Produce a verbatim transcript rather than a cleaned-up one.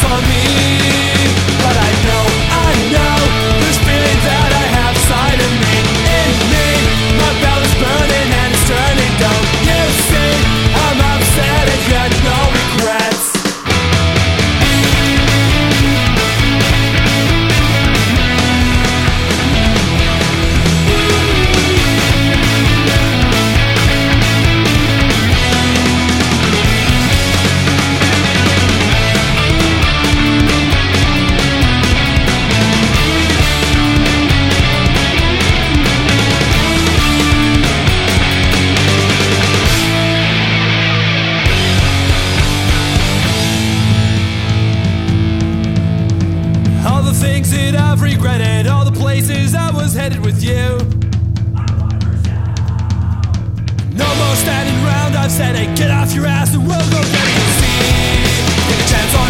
for me. But I know, I know, this feeling that I have inside of me. In me, my bell is burning and it's turning. Don't you see, I'm upset and yet no regrets. All the things that I've regretted, all the places I was headed with you. No more standing around, I've said, hey, get off your ass and we'll go get it. See, take a chance on